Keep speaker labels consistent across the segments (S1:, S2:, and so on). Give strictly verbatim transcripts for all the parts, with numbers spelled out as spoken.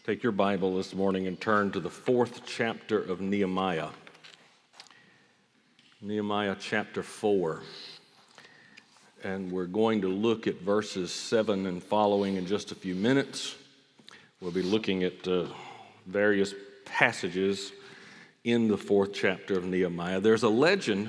S1: Take your Bible this morning and turn to the fourth chapter of Nehemiah. Nehemiah chapter four. And we're going to look at verses seven and following in just a few minutes. We'll be looking at uh, various passages in the fourth chapter of Nehemiah. There's a legend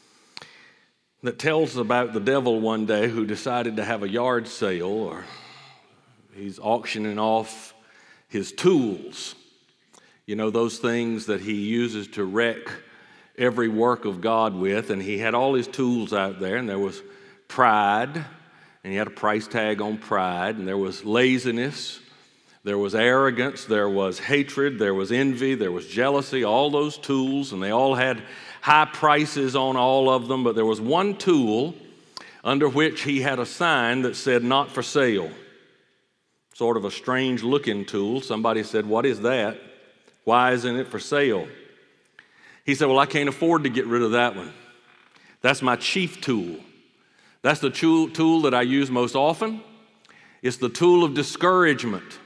S1: that tells about the devil one day who decided to have a yard sale, or he's auctioning off his tools. You know, those things that he uses to wreck every work of God with. And he had all his tools out there, and there was pride, and he had a price tag on pride, and there was laziness, there was arrogance, there was hatred, there was envy, there was jealousy, all those tools, and they all had high prices on all of them, but there was one tool under which he had a sign that said, "Not for sale." Sort of a strange looking tool. Somebody said, "What is that? Why isn't it for sale?" He said, "Well, I can't afford to get rid of that one. That's my chief tool. That's the tool, tool that I use most often. It's the tool of discouragement."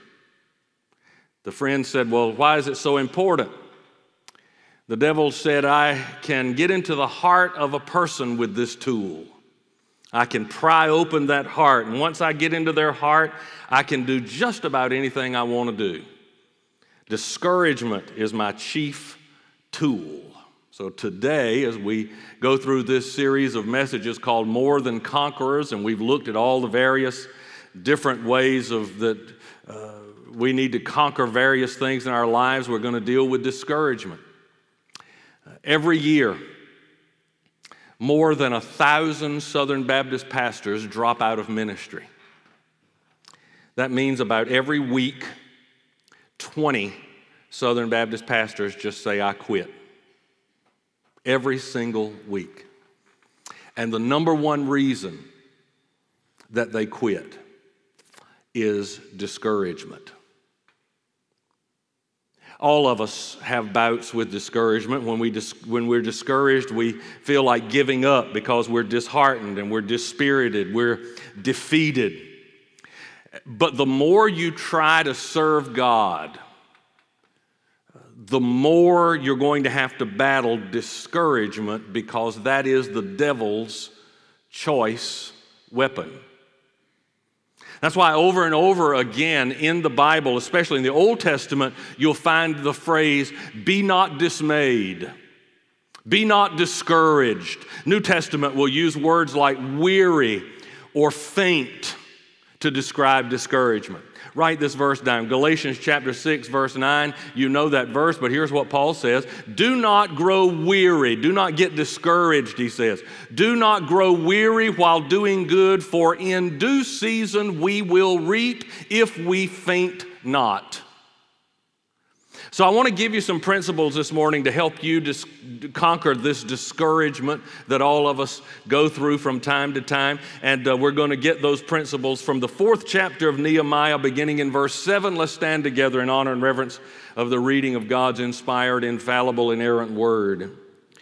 S1: The friend said, "Well, why is it so important?" The devil said, "I can get into the heart of a person with this tool. I can pry open that heart, and once I get into their heart, I can do just about anything I want to do. Discouragement is my chief tool." So today, as we go through this series of messages called More Than Conquerors, and we've looked at all the various different ways of that uh, we need to conquer various things in our lives, we're going to deal with discouragement. Uh, every year, more than a thousand Southern Baptist pastors drop out of ministry. That means about every week, twenty Southern Baptist pastors just say, "I quit." Every single week. And the number one reason that they quit is discouragement. All of us have bouts with discouragement. When, we dis- when we're discouraged, we feel like giving up because we're disheartened and we're dispirited, we're defeated. But the more you try to serve God, the more you're going to have to battle discouragement, because that is the devil's choice weapon. That's why over and over again in the Bible, especially in the Old Testament, you'll find the phrase, "Be not dismayed. Be not discouraged." New Testament will use words like weary or faint to describe discouragement. Write this verse down. Galatians chapter six, verse nine. You know that verse, but here's what Paul says. "Do not grow weary." Do not get discouraged, he says. "Do not grow weary while doing good, for in due season we will reap if we faint not." So I want to give you some principles this morning to help you dis- conquer this discouragement that all of us go through from time to time. And uh, we're going to get those principles from the fourth chapter of Nehemiah, beginning in verse seven. Let's stand together in honor and reverence of the reading of God's inspired, infallible, inerrant word.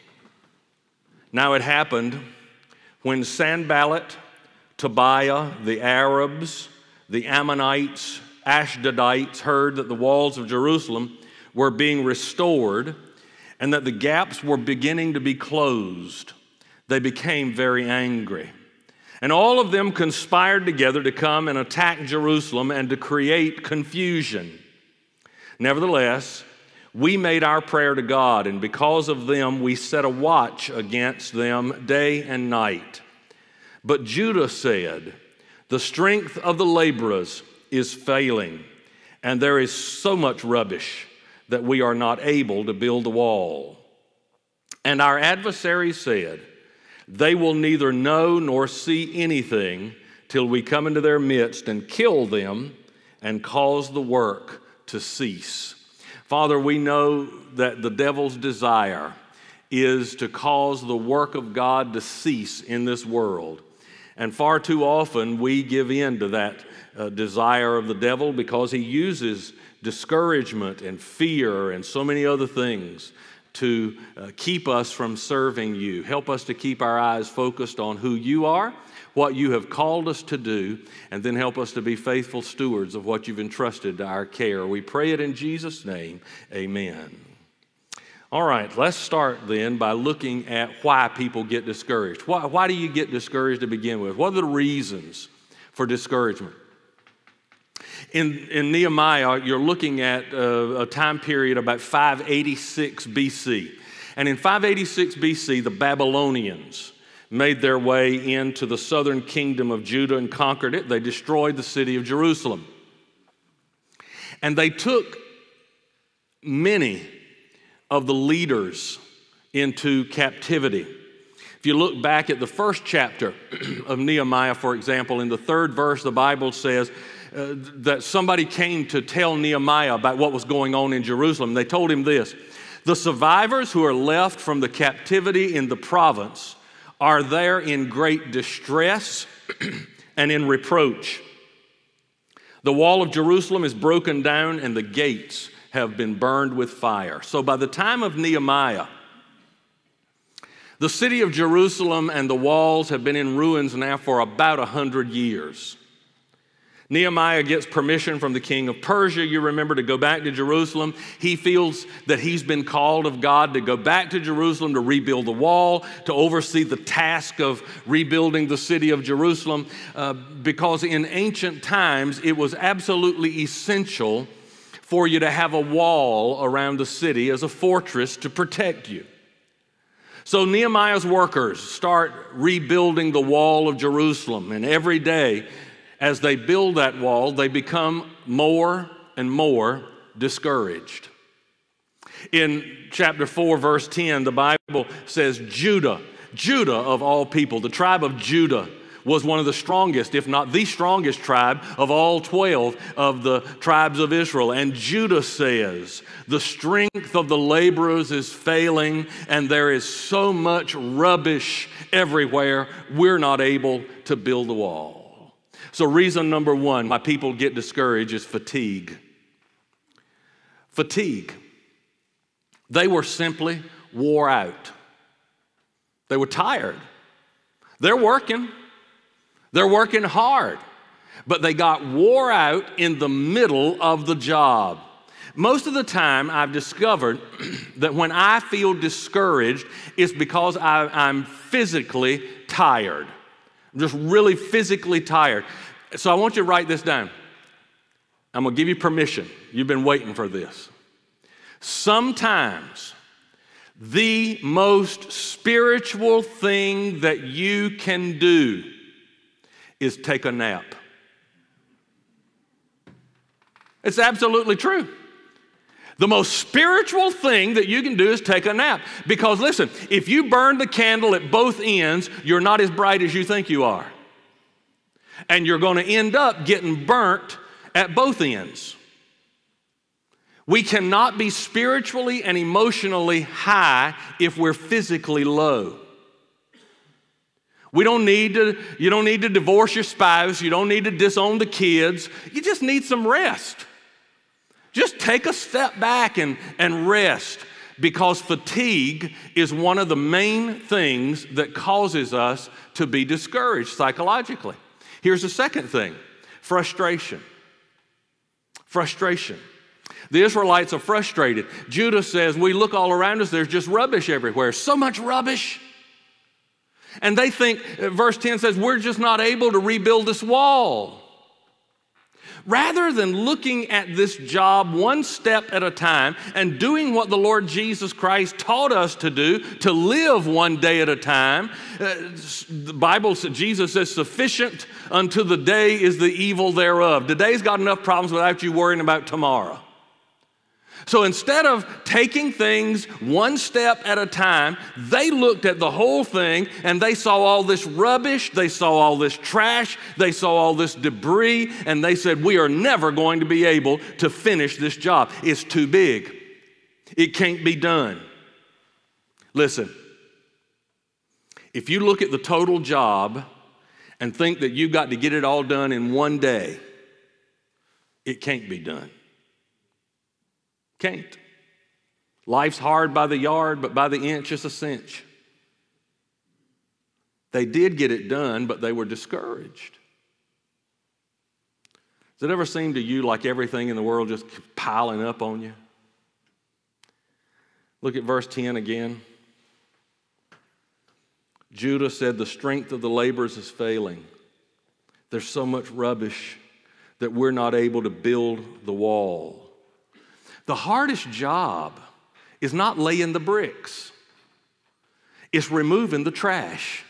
S1: "Now it happened when Sanballat, Tobiah, the Arabs, the Ammonites, Ashdodites heard that the walls of Jerusalem were being restored and that the gaps were beginning to be closed, they became very angry. And all of them conspired together to come and attack Jerusalem and to create confusion. Nevertheless, we made our prayer to God, and because of them we set a watch against them day and night. But Judah said, 'The strength of the laborers is failing, and there is so much rubbish that we are not able to build the wall.' And our adversaries said, 'They will neither know nor see anything till we come into their midst and kill them and cause the work to cease.'" Father, we know that the devil's desire is to cause the work of God to cease in this world. And far too often we give in to that uh, desire of the devil, because he uses discouragement and fear and so many other things to uh, keep us from serving you. Help us to keep our eyes focused on who you are, what you have called us to do, and then help us to be faithful stewards of what you've entrusted to our care. We pray it in Jesus' name, amen. All right, let's start then by looking at why people get discouraged. Why, why do you get discouraged to begin with? What are the reasons for discouragement? In, in Nehemiah, you're looking at a, a time period about five eighty-six B C. And in five eighty-six B C, the Babylonians made their way into the southern kingdom of Judah and conquered it. They destroyed the city of Jerusalem. And they took many of the leaders into captivity. If you look back at the first chapter of Nehemiah, for example, in the third verse, the Bible says uh, that somebody came to tell Nehemiah about what was going on in Jerusalem. They told him this: the survivors who are left from the captivity in the province are there in great distress and in reproach. The wall of Jerusalem is broken down and the gates have been burned with fire. So by the time of Nehemiah, the city of Jerusalem and the walls have been in ruins now for about a hundred years. Nehemiah gets permission from the king of Persia, you remember, to go back to Jerusalem. He feels that he's been called of God to go back to Jerusalem to rebuild the wall, to oversee the task of rebuilding the city of Jerusalem, uh, because in ancient times it was absolutely essential for you to have a wall around the city as a fortress to protect you. So Nehemiah's workers start rebuilding the wall of Jerusalem, and every day as they build that wall, they become more and more discouraged. In chapter four, verse ten, the Bible says Judah, Judah of all people, the tribe of Judah was one of the strongest, if not the strongest tribe of all twelve of the tribes of Israel. And Judah says, the strength of the laborers is failing and there is so much rubbish everywhere, we're not able to build the wall. So reason number one why people get discouraged is fatigue. Fatigue. They were simply wore out. They were tired. They're working. They're working hard. But they got wore out in the middle of the job. Most of the time I've discovered that when I feel discouraged, it's because I, I'm physically tired. I'm just really physically tired. So I want you to write this down. I'm going to give you permission. You've been waiting for this. Sometimes the most spiritual thing that you can do is take a nap. It's absolutely true. The most spiritual thing that you can do is take a nap. Because listen, if you burn the candle at both ends, you're not as bright as you think you are. And you're going to end up getting burnt at both ends. We cannot be spiritually and emotionally high if we're physically low. We don't need to, you don't need to divorce your spouse. You don't need to disown the kids. You just need some rest. Just take a step back and, and rest, because fatigue is one of the main things that causes us to be discouraged psychologically. Here's the second thing: frustration. Frustration. The Israelites are frustrated. Judah says, we look all around us, there's just rubbish everywhere. So much rubbish. And they think, verse ten says, we're just not able to rebuild this wall. Rather than looking at this job one step at a time and doing what the Lord Jesus Christ taught us to do, to live one day at a time, uh, the Bible says, Jesus says, sufficient unto the day is the evil thereof. Today's got enough problems without you worrying about tomorrow. So instead of taking things one step at a time, they looked at the whole thing and they saw all this rubbish, they saw all this trash, they saw all this debris, and they said, we are never going to be able to finish this job. It's too big. It can't be done. Listen, if you look at the total job and think that you've got to get it all done in one day, it can't be done. Can't. Life's hard by the yard, but by the inch it's a cinch. They did get it done, but they were discouraged. Does it ever seem to you like everything in the world just piling up on you? Look at verse ten again. Judah said, the strength of the laborers is failing. There's so much rubbish that we're not able to build the wall. The hardest job is not laying the bricks. It's removing the trash.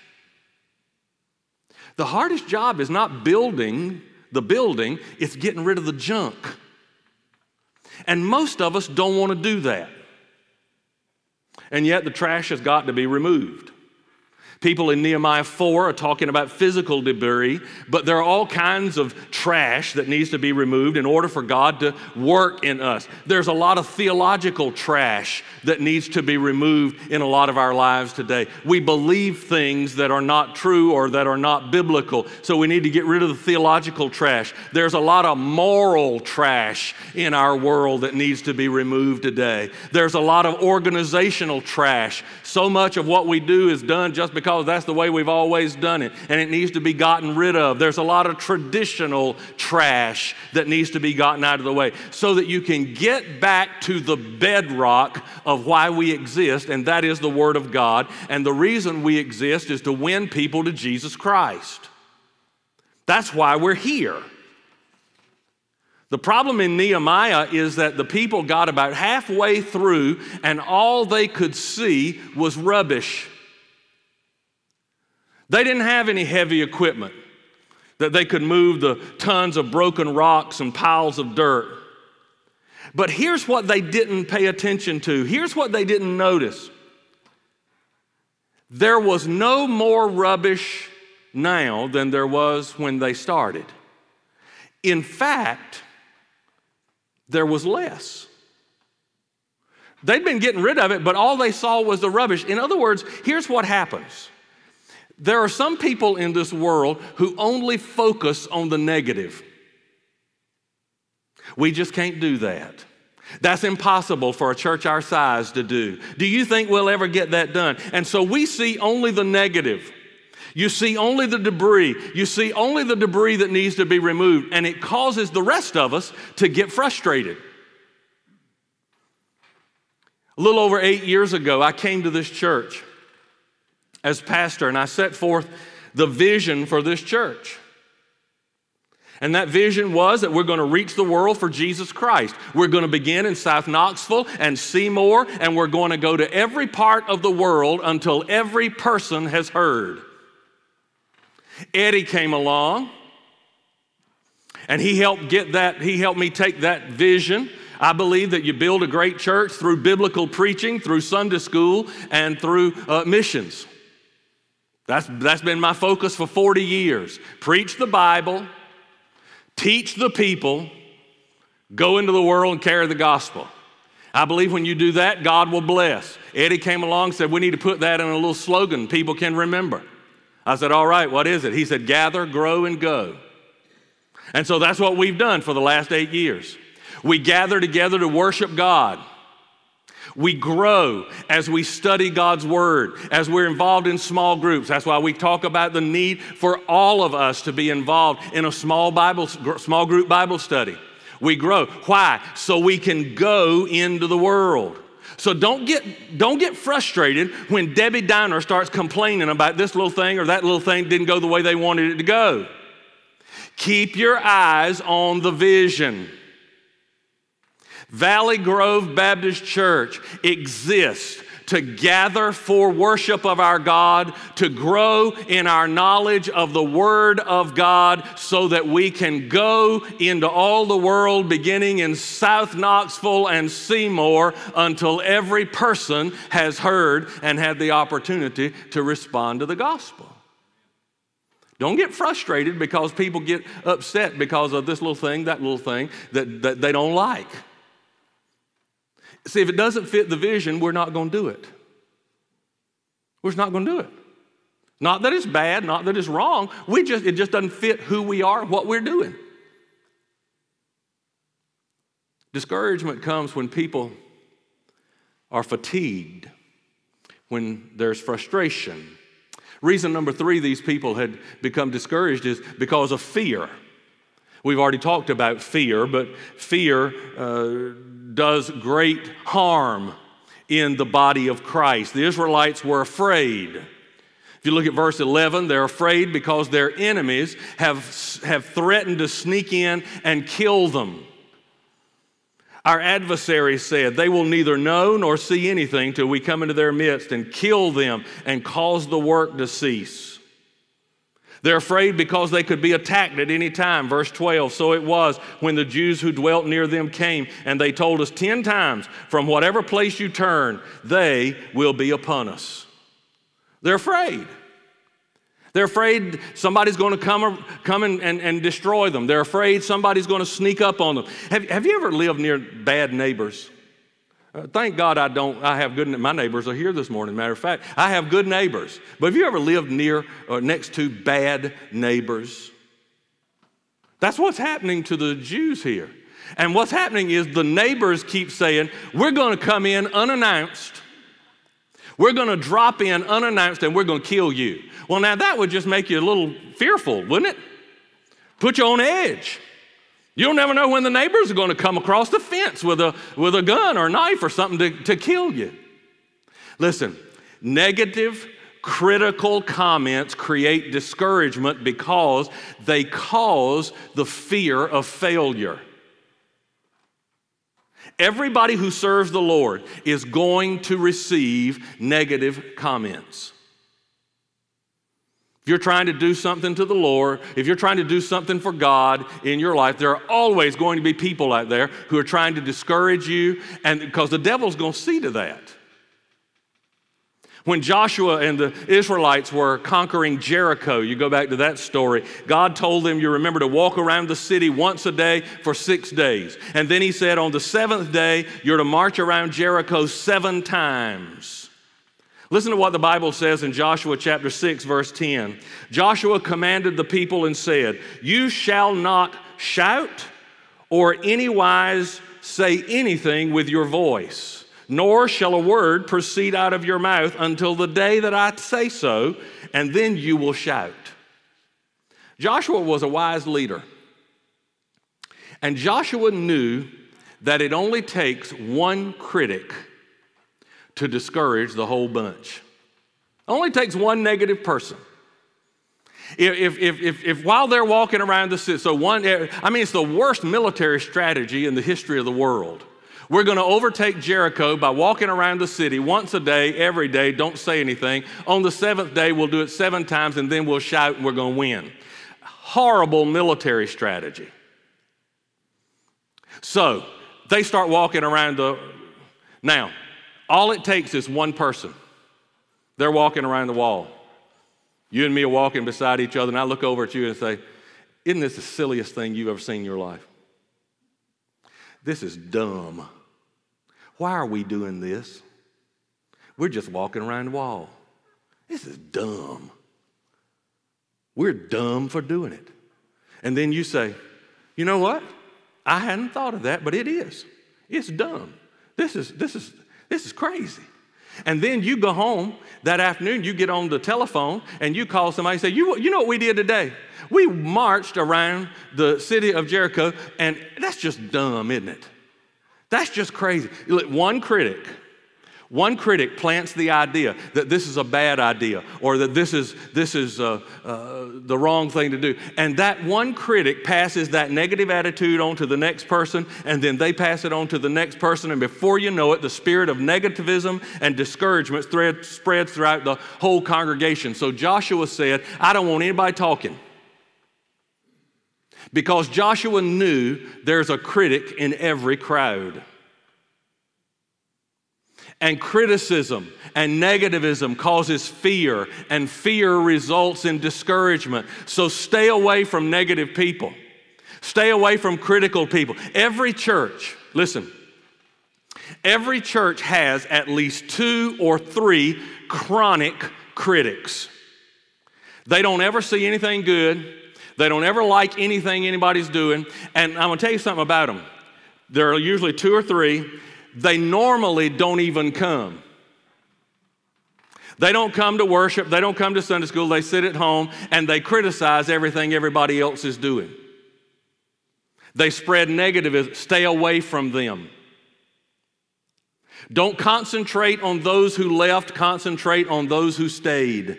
S1: The hardest job is not building the building, it's getting rid of the junk. And most of us don't want to do that. And yet the trash has got to be removed. People in Nehemiah four are talking about physical debris, but there are all kinds of trash that needs to be removed in order for God to work in us. There's a lot of theological trash that needs to be removed in a lot of our lives today. We believe things that are not true or that are not biblical, so we need to get rid of the theological trash. There's a lot of moral trash in our world that needs to be removed today. There's a lot of organizational trash. So much of what we do is done just because Because that's the way we've always done it, and it needs to be gotten rid of. There's a lot of traditional trash that needs to be gotten out of the way so that you can get back to the bedrock of why we exist, and that is the Word of God. And the reason we exist is to win people to Jesus Christ. That's why we're here. The problem in Nehemiah is that the people got about halfway through, and all they could see was rubbish. They didn't have any heavy equipment that they could move the tons of broken rocks and piles of dirt. But here's what they didn't pay attention to. Here's what they didn't notice. There was no more rubbish now than there was when they started. In fact, there was less. They'd been getting rid of it, but all they saw was the rubbish. In other words, here's what happens. There are some people in this world who only focus on the negative. We just can't do that. That's impossible for a church our size to do. Do you think we'll ever get that done? And so we see only the negative. You see only the debris. You see only the debris that needs to be removed, and it causes the rest of us to get frustrated. A little over eight years ago, I came to this church as pastor, and I set forth the vision for this church. And that vision was that we're going to reach the world for Jesus Christ. We're going to begin in South Knoxville and Seymour, and we're going to go to every part of the world until every person has heard. Eddie came along, and he helped get that, he helped me take that vision. I believe that you build a great church through biblical preaching, through Sunday school, and through uh, missions. That's, that's been my focus for forty years. Preach the Bible, teach the people, go into the world and carry the gospel. I believe when you do that, God will bless. Eddie came along and said, we need to put that in a little slogan people can remember. I said, all right, what is it? He said, gather, grow, and go. And so that's what we've done for the last eight years. We gather together to worship God. We grow as we study God's Word, as we're involved in small groups. That's why we talk about the need for all of us to be involved in a small Bible, small group Bible study. We grow. Why? So we can go into the world. So don't get, don't get frustrated when Debbie Downer starts complaining about this little thing or that little thing didn't go the way they wanted it to go. Keep your eyes on the vision. Valley Grove Baptist Church exists to gather for worship of our God, to grow in our knowledge of the Word of God so that we can go into all the world beginning in South Knoxville and Seymour until every person has heard and had the opportunity to respond to the gospel. Don't get frustrated because people get upset because of this little thing, that little thing that, that they don't like. See, if it doesn't fit the vision, we're not going to do it. We're just not going to do it. Not that it's bad, not that it's wrong. We just, it just doesn't fit who we are, what we're doing. Discouragement comes when people are fatigued, when there's frustration. Reason number three these people had become discouraged is because of fear. We've already talked about fear, but fear uh, does great harm in the body of Christ. The Israelites were afraid. If you look at verse eleven, they're afraid because their enemies have, have threatened to sneak in and kill them. Our adversaries said, they will neither know nor see anything till we come into their midst and kill them and cause the work to cease. They're afraid because they could be attacked at any time. Verse twelve, so it was when the Jews who dwelt near them came, and they told us ten times, from whatever place you turn, they will be upon us. They're afraid. They're afraid somebody's going to come, come and, and, and destroy them. They're afraid somebody's going to sneak up on them. Have, have you ever lived near bad neighbors? Uh, thank God I don't, I have good, my neighbors are here this morning, matter of fact. I have good neighbors. But have you ever lived near or next to bad neighbors? That's what's happening to the Jews here. And what's happening is the neighbors keep saying, we're going to come in unannounced. We're going to drop in unannounced and we're going to kill you. Well, now that would just make you a little fearful, wouldn't it? Put you on edge. You'll never know when the neighbors are going to come across the fence with a, with a gun or a knife or something to, to kill you. Listen, negative, critical comments create discouragement because they cause the fear of failure. Everybody who serves the Lord is going to receive negative comments. If you're trying to do something to the Lord, if you're trying to do something for God in your life, there are always going to be people out there who are trying to discourage you, and because the devil's going to see to that. When Joshua and the Israelites were conquering Jericho, you go back to that story, God told them, you remember, to walk around the city once a day for six days. And then he said, on the seventh day, you're to march around Jericho seven times. Listen to what the Bible says in Joshua chapter six, verse ten. Joshua commanded the people and said, you shall not shout or anywise say anything with your voice, nor shall a word proceed out of your mouth until the day that I say so, and then you will shout. Joshua was a wise leader. And Joshua knew that it only takes one critic to discourage the whole bunch. It only takes one negative person. If, if, if, if while they're walking around the city, so one, I mean, it's the worst military strategy in the history of the world. We're going to overtake Jericho by walking around the city once a day, every day, don't say anything. On the seventh day, we'll do it seven times, and then we'll shout, and we're going to win. Horrible military strategy. So, they start walking around the... Now, all it takes is one person. They're walking around the wall. You and me are walking beside each other, and I look over at you and say, isn't this the silliest thing you've ever seen in your life? This is dumb. Why are we doing this? We're just walking around the wall. This is dumb. We're dumb for doing it. And then you say, you know what? I hadn't thought of that, but it is. It's dumb. This is, this is, this is crazy. And then you go home that afternoon, you get on the telephone and you call somebody and say, you, you know what we did today? We marched around the city of Jericho, and that's just dumb, isn't it? That's just crazy. One critic, one critic plants the idea that this is a bad idea or that this is, this is uh, uh, the wrong thing to do. And that one critic passes that negative attitude on to the next person, and then they pass it on to the next person, and before you know it, the spirit of negativism and discouragement spreads throughout the whole congregation. So Joshua said, I don't want anybody talking. Because Joshua knew there's a critic in every crowd. And criticism and negativism causes fear, and fear results in discouragement. So stay away from negative people. Stay away from critical people. Every church, listen, every church has at least two or three chronic critics. They don't ever see anything good. They don't ever like anything anybody's doing. And I'm going to tell you something about them. There are usually two or three. They normally don't even come. They don't come to worship, they don't come to Sunday school, they sit at home and they criticize everything everybody else is doing. They spread negativism. Stay away from them. Don't concentrate on those who left, concentrate on those who stayed.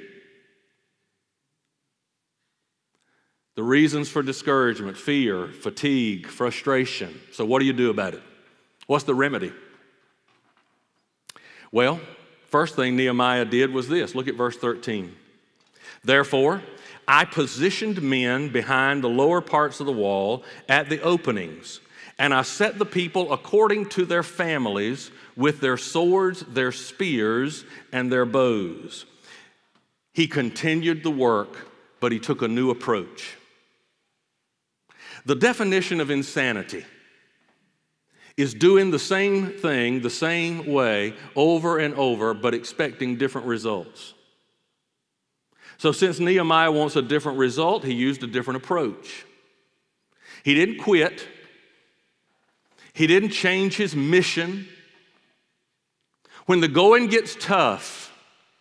S1: The reasons for discouragement: fear, fatigue, frustration. So what do you do about it? What's the remedy? Well, first thing Nehemiah did was this. Look at verse thirteen. Therefore, I positioned men behind the lower parts of the wall at the openings, and I set the people according to their families with their swords, their spears, and their bows. He continued the work, but he took a new approach. The definition of insanity is doing the same thing the same way over and over, but expecting different results. So since Nehemiah wants a different result, he used a different approach. He didn't quit. He didn't change his mission. When the going gets tough,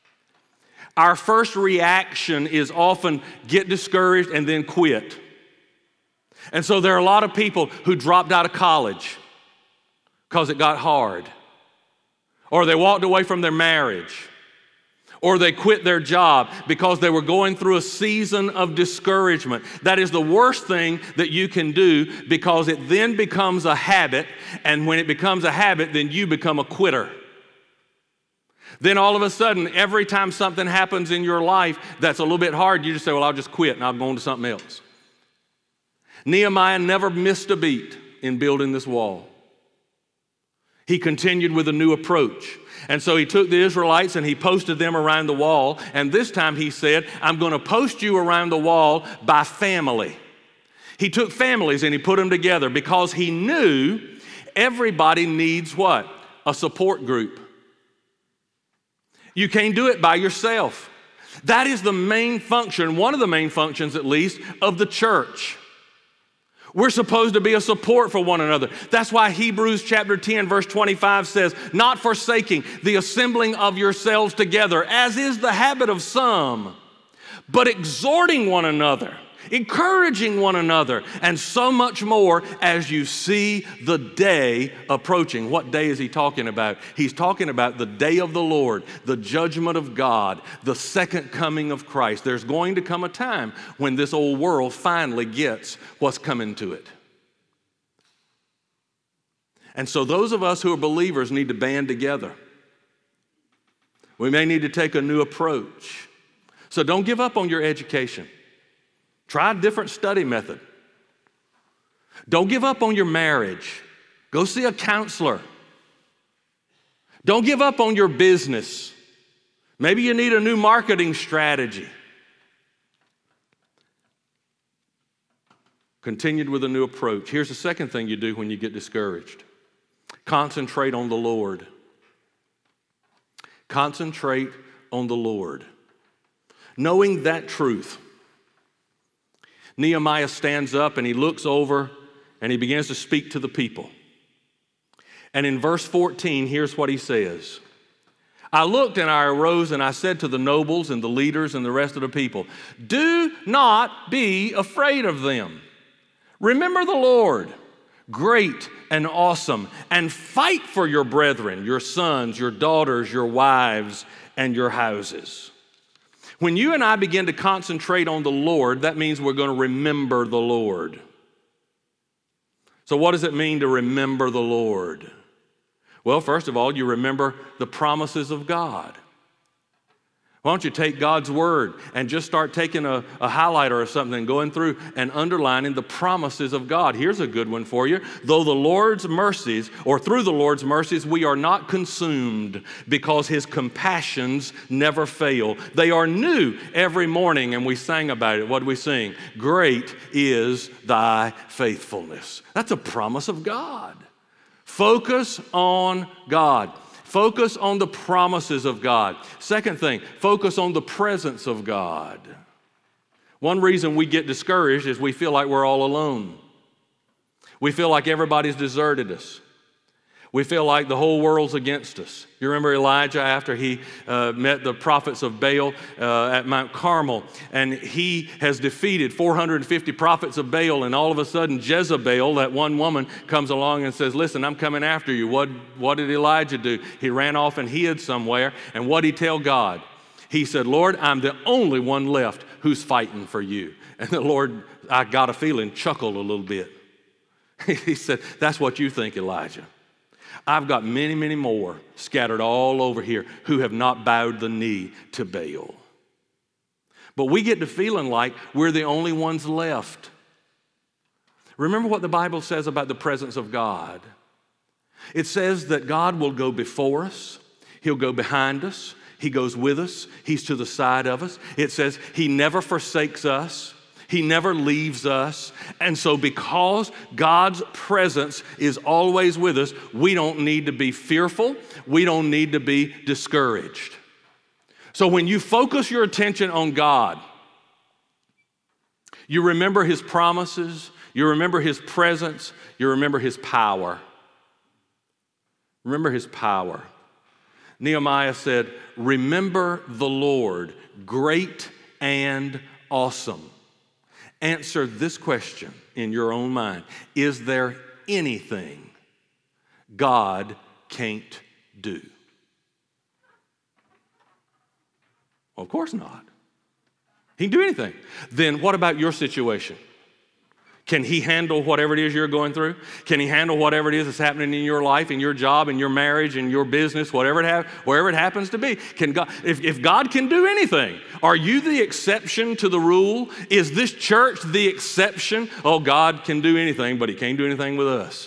S1: our first reaction is often get discouraged and then quit. And so there are a lot of people who dropped out of college because it got hard, or they walked away from their marriage, or they quit their job because they were going through a season of discouragement. That is the worst thing that you can do, because it then becomes a habit, and when it becomes a habit, then you become a quitter. Then all of a sudden, every time something happens in your life that's a little bit hard, you just say, well, I'll just quit and I'll go on to something else. Nehemiah never missed a beat in building this wall. He continued with a new approach. And so he took the Israelites and he posted them around the wall. And this time he said, I'm going to post you around the wall by family. He took families and he put them together because he knew everybody needs what? A support group. You can't do it by yourself. That is the main function, one of the main functions at least, of the church. We're supposed to be a support for one another. That's why Hebrews chapter ten verse twenty-five says, not forsaking the assembling of yourselves together, as is the habit of some, but exhorting one another, encouraging one another, and so much more as you see the day approaching. What day is he talking about? He's talking about the day of the Lord, the judgment of God, the second coming of Christ. There's going to come a time when this old world finally gets what's coming to it. And so those of us who are believers need to band together. We may need to take a new approach. So don't give up on your education. Try a different study method. Don't give up on your marriage. Go see a counselor. Don't give up on your business. Maybe you need a new marketing strategy. Continued with a new approach. Here's the second thing you do when you get discouraged. Concentrate on the Lord. Concentrate on the Lord. Knowing that truth, Nehemiah stands up and he looks over and he begins to speak to the people. And in verse fourteen, here's what he says. I looked and I arose and I said to the nobles and the leaders and the rest of the people, do not be afraid of them. Remember the Lord, great and awesome, and fight for your brethren, your sons, your daughters, your wives, and your houses. When you and I begin to concentrate on the Lord, that means we're going to remember the Lord. So what does it mean to remember the Lord? Well, first of all, you remember the promises of God. Why don't you take God's word and just start taking a, a highlighter or something and going through and underlining the promises of God. Here's a good one for you. Though the Lord's mercies, or through the Lord's mercies, we are not consumed, because his compassions never fail. They are new every morning, and we sang about it. What do we sing? Great is thy faithfulness. That's a promise of God. Focus on God. Focus on the promises of God. Second thing, focus on the presence of God. One reason we get discouraged is we feel like we're all alone. We feel like everybody's deserted us. We feel like the whole world's against us. You remember Elijah after he uh, met the prophets of Baal uh, at Mount Carmel, and he has defeated four hundred fifty prophets of Baal, and all of a sudden Jezebel, that one woman, comes along and says, listen, I'm coming after you. What, what did Elijah do? He ran off and hid somewhere, and what did he tell God? He said, Lord, I'm the only one left who's fighting for you. And the Lord, I got a feeling, chuckled a little bit. He said, that's what you think, Elijah. I've got many, many more scattered all over here who have not bowed the knee to Baal. But we get to feeling like we're the only ones left. Remember what the Bible says about the presence of God. It says that God will go before us. He'll go behind us. He goes with us. He's to the side of us. It says He never forsakes us. He never leaves us. And so because God's presence is always with us, we don't need to be fearful. We don't need to be discouraged. So when you focus your attention on God, you remember His promises, you remember His presence, you remember His power. Remember His power. Nehemiah said, remember the Lord, great and awesome. Answer this question in your own mind. Is there anything God can't do? Well, of course not. He can do anything. Then what about your situation? Can He handle whatever it is you're going through? Can He handle whatever it is that's happening in your life, in your job, in your marriage, in your business, whatever it ha- wherever it happens to be? Can God, if, if God can do anything, are you the exception to the rule? Is this church the exception? Oh, God can do anything, but He can't do anything with us.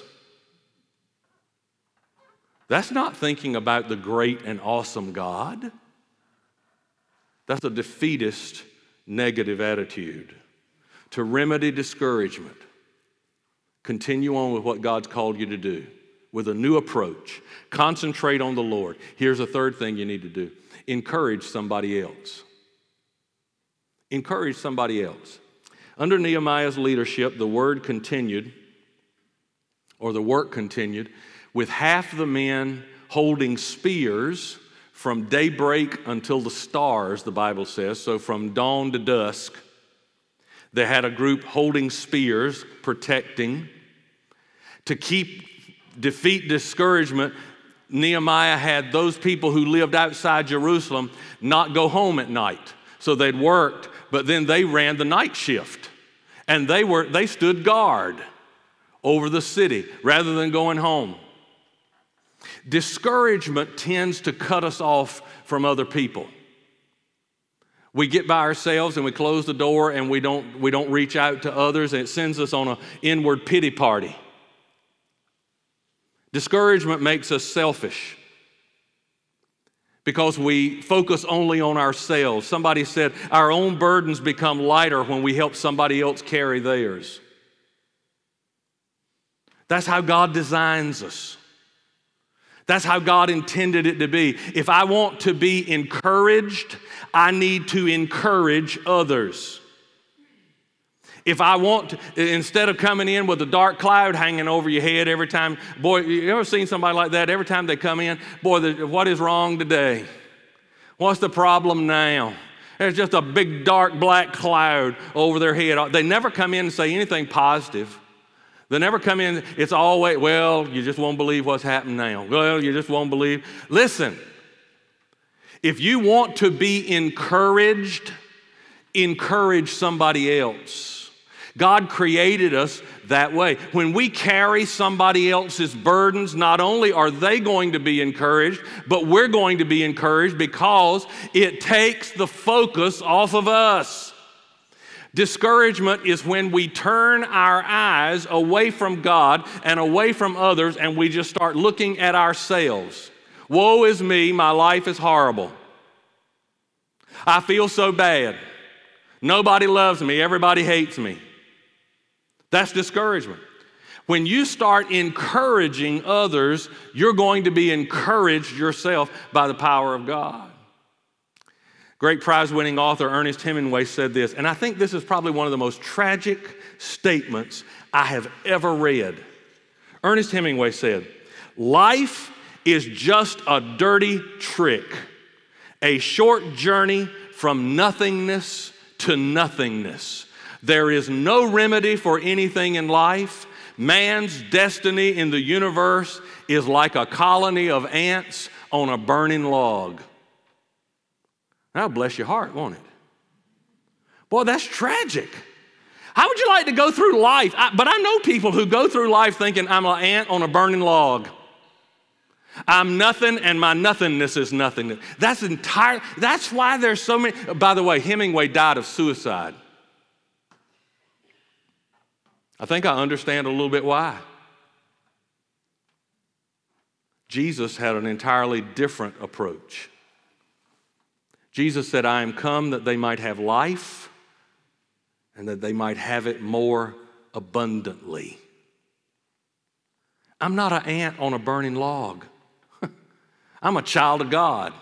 S1: That's not thinking about the great and awesome God. That's a defeatist, negative attitude. To remedy discouragement, continue on with what God's called you to do with a new approach. Concentrate on the Lord. Here's a third thing you need to do. Encourage somebody else. Encourage somebody else. Under Nehemiah's leadership, the word continued, or the work continued, with half the men holding spears from daybreak until the stars, the Bible says, so from dawn to dusk. They had a group holding spears, protecting. To keep, defeat discouragement, Nehemiah had those people who lived outside Jerusalem not go home at night. So they'd worked, but then they ran the night shift. And they were they stood guard over the city rather than going home. Discouragement tends to cut us off from other people. We get by ourselves and we close the door and we don't, we don't reach out to others, and it sends us on an inward pity party. Discouragement makes us selfish because we focus only on ourselves. Somebody said our own burdens become lighter when we help somebody else carry theirs. That's how God designs us. That's how God intended it to be. If I want to be encouraged, I need to encourage others. If I want to, instead of coming in with a dark cloud hanging over your head every time, boy, you ever seen somebody like that? Every time they come in, boy, the, what is wrong today? What's the problem now? There's just a big dark black cloud over their head. They never come in and say anything positive. They never come in, it's always, well, you just won't believe what's happened now. Well, you just won't believe. Listen, if you want to be encouraged, encourage somebody else. God created us that way. When we carry somebody else's burdens, not only are they going to be encouraged, but we're going to be encouraged because it takes the focus off of us. Discouragement is when we turn our eyes away from God and away from others, and we just start looking at ourselves. Woe is me, my life is horrible. I feel so bad. Nobody loves me, everybody hates me. That's discouragement. When you start encouraging others, you're going to be encouraged yourself by the power of God. Great prize-winning author Ernest Hemingway said this, and I think this is probably one of the most tragic statements I have ever read. Ernest Hemingway said, Life is just a dirty trick, a short journey from nothingness to nothingness. There is no remedy for anything in life. Man's destiny in the universe is like a colony of ants on a burning log. That'll bless your heart, won't it? Boy, that's tragic. How would you like to go through life? I, but I know people who go through life thinking, I'm an ant on a burning log. I'm nothing and my nothingness is nothing. That's entire, that's why there's so many. By the way, Hemingway died of suicide. I think I understand a little bit why. Jesus had an entirely different approach. Jesus said, I am come that they might have life and that they might have it more abundantly. I'm not an ant on a burning log. I'm a child of God.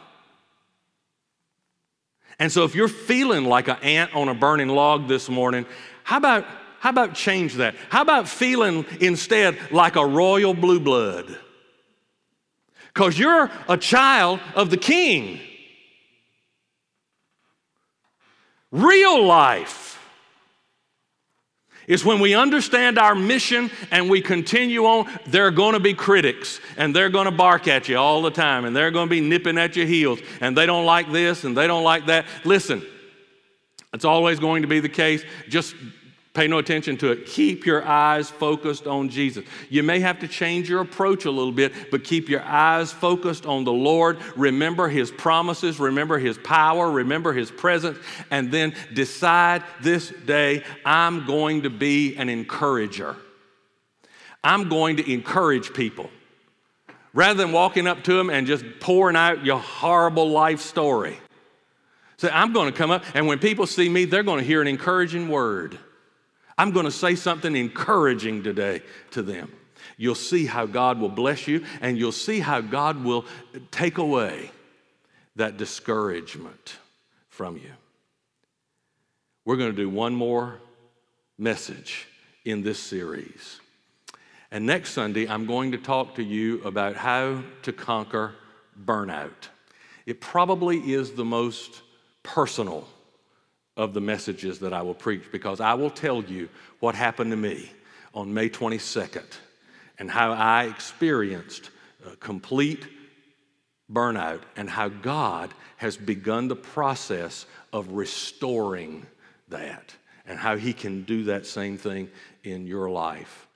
S1: And so if you're feeling like an ant on a burning log this morning, how about, how about change that? How about feeling instead like a royal blue blood? Because you're a child of the King. Real life is when we understand our mission and we continue on. There are going to be critics, and they're going to bark at you all the time, and they're going to be nipping at your heels, and they don't like this and they don't like that. Listen, it's always going to be the case. Just pay no attention to it. Keep your eyes focused on Jesus. You may have to change your approach a little bit, but keep your eyes focused on the Lord. Remember His promises, remember His power, remember His presence, and then decide this day, I'm going to be an encourager. I'm going to encourage people. Rather than walking up to them and just pouring out your horrible life story. Say, I'm going to come up, and when people see me, they're going to hear an encouraging word. I'm going to say something encouraging today to them. You'll see how God will bless you, and you'll see how God will take away that discouragement from you. We're going to do one more message in this series. And next Sunday, I'm going to talk to you about how to conquer burnout. It probably is the most personal of the messages that I will preach, because I will tell you what happened to me on May twenty-second and how I experienced uh, complete burnout and how God has begun the process of restoring that and how He can do that same thing in your life.